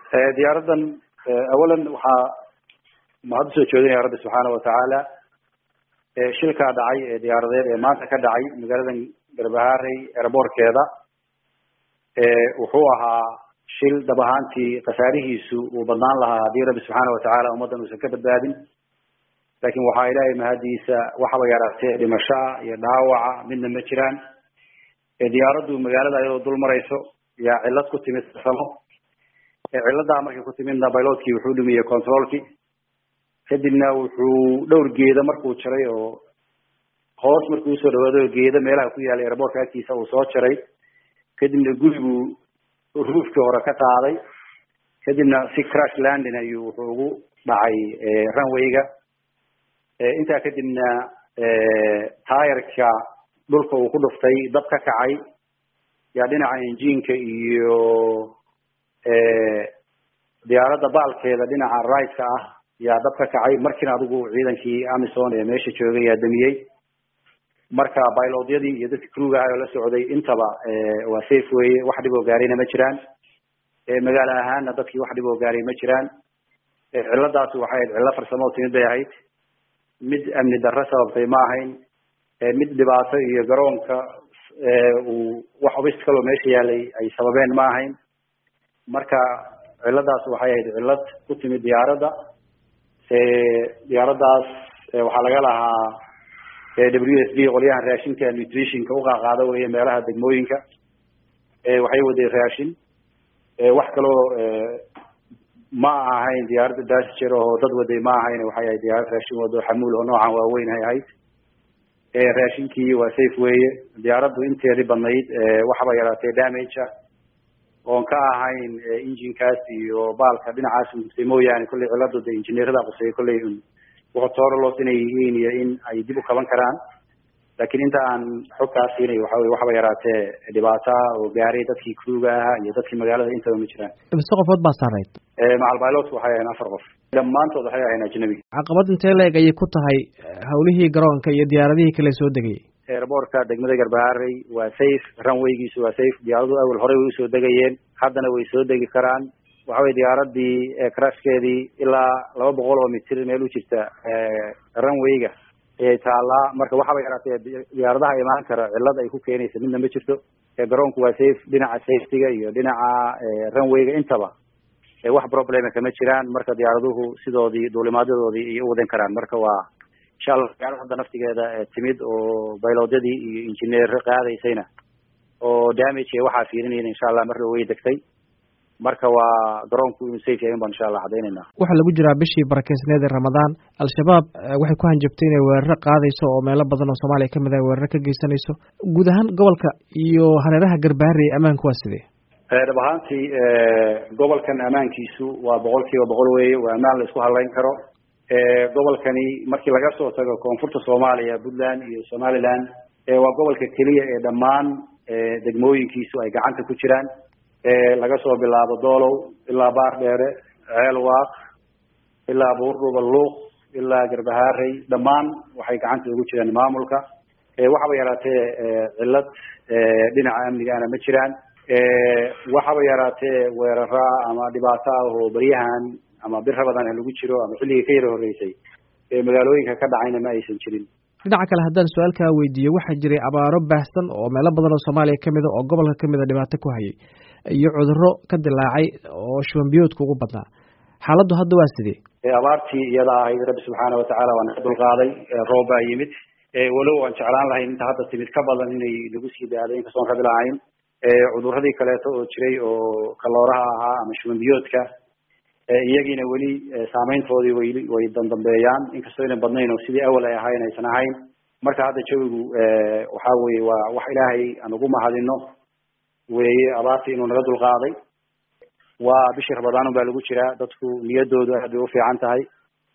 diyaaradan awalan waxaa mahad soo jeedinaya rabbi subxaana watacaala shilkaa dhacay ee diyaaradeed ee maanta ka dhacay magaaladan Garbaharey airportkeeda wuxuu ahaa shil dab ahaantii khasaarihiisu uu badnaan lahaa haddii rabbi subxaana watacaala ummadan uusan ka badbaadin laakiin waxaa ilaahay mahadiisa waxaba yaraatee dhimasho iyo dhaawaca midna ma jiraan diyaaraddu magaalada iyadoo dul marayso yaa cillad ku timid farsamo cilladaa markay ku timidna pilotkii wuxuu dhumiyey controlkii kadibna wuxuu dhowr geeda markuu jaray oo hoos markuu usoo dhawaado geeda meelaha ku yaallay airportka agtiisa uu soo jaray kadibna guriguu ruufkii hore ka qaaday kadibna si crash landing ayuu wuxuu ugu dhacay runwayga intaa kadibna taayarka dhulka uu ku dhuftay dab ka kacay yaa dhinaca engiinka iyo diyaaradda baalkeeda dhinaca right-ka ah yaa dab ka kacay markiina adigu ciidankii Amazon ee meesha joogay yaa damiyey marka pilotyadii iyo dadkii crew ah oo la socday intaba waa safe way wax dhib oo gaarayna ma jiraan magaalo ahaana dadkii wax dhib oo gaaray ma jiraan cilladaas waxay ahayd cillo farsamo oo timid bay ahayd mid amni darro sababtay ma ahayn mid dhibaato iyo garoonka uu wax obstacle oo meesha yaalay ay sababeen ma ahayn marka cilladaas waxay ahayd cillad ku timid diyaaradda diyaaraddaas waxaa laga lahaa WSB qolyahan raashinka nutritionka u qaaqaada weeye meelaha degmooyinka waxay waday raashin wax kaloo ma ahayn diyaaradda passenger oo dad waday ma ahayn waxay ahayd diyaarad raashin wado xamuul oo noocan waaweyn ay ahayd raashinkii waa safe weeye diyaaraddu inteedii badnayd waxba yaraatee damage ah oon ka ahayn enginekaas iyo baalka dhinacaas gubtay mooyaane kolley cilladu de injineerada qusay kolley wuxuu toorolos inay yihiin iyo in ay dib u qaban karaan laakiin inta aan xogkaas siinay waxa weye waxba yaraatee dhibaata oo gaaray dadkii crewga ahaa iyo dadkii magaalada intaba ma jiraan mise qofood baa saarayd macal pilot waxay ahayn 4 qof dhammaantood waxay ahayn ajnabi caqabad intee leeg ayay ku tahay hawlihii garoonka iyo diyaaradihii kale soo degayay airportka degmada Garbaharey waa safe runwaygiisu waa safe diyaaradu awal horey way usoo degayeen haddana way soo degi karaan waxa way diyaaradii crashkeedii ilaa 200 oo mitir meel u jirta runwayga ayay taalaa marka waxaba yaraatee diyaaradaha imaan kara cillad ay ku keenaysa midna ma jirto garoonku waa safe dhinaca safety-ga iyo dhinaca runwayga intaba wax problema kama jiraan marka diyaaraduhu sidoodii duulimaadyadoodii ay u wadan karaan marka waa insha Allah diyaarada naftigeeda timid oo pilotyadii iyo engineer qaadaysayna oo damage waxa fiirinayna insha Allah marka way degtay marka waa garoonku inuu safe yahay insha Allah cadeynayna waxa lagu jiraa bishii barakeysneed ee Ramadaan al-shabaab waxay ku hanjabtay inay weerar qaadayso oo meelo badan oo Soomaaliya kamid ah weerar ka geysanayso guud ahaan gobolka iyo hareeraha Garbaharey amaanku waa sidee dhab ahaantii gobolkan amaankiisu waa 100% weeye waa amaan la isku halayn karo gobolkani markii laga soo tago koonfurta Soomaaliya Puntland iyo Somaliland waa gobolka kaliya ee dhammaan degmooyinkiisu ay gacanta ku jiraan laga soo bilaabo Doolow ilaa Baardheere Ceelwaaq ilaa Buurdhuba Luuq ilaa Garbaharey dhammaan waxay gacanta ugu jiraan maamulka waxaba yaraatee cillad dhinaca amnigaana ma jiraan waxaba yaraatee weerara ama dhibaato ah oo baryahan ama bir Ramadaan lagu jiro ama xilliga ka yar horeysay magaalooyinka ka dhacayna ma aysan jirin dhinaca kale haddaan su'aalka weydiiyo waxa jiray abaaro baahsan oo meelo badan oo Soomaaliya kamid ah oo gobolka kamid ah dhibaato ku hayay iyo cudurro ka dilaacay oo shuban biyoodka ugu badnaa xaaladdu hadda waa sidee abaartii iyada ahayd rabbi subxaana watacaala waa naga dulqaaday roob baa yimid walow aan jeclaan lahayn inta hadda timid ka badan inay nagu sii daado inkastoo aan rabi lahayn cudurradii kaleeto oo jiray oo kalooraha ahaa ama shuban biyoodka iyagiina weli saameyntoodii way dambeeyaan inkastoo inay badnayn oo sidii awal ay ahayn aysan ahayn marka hadda jawigu waxa weeye waa wax ilaahay aan ugu mahadino weeye abaartii inuu naga dulqaaday waa bishii Ramadaan baa lagu jiraa dadku niyadoodu aad bay u fiican tahay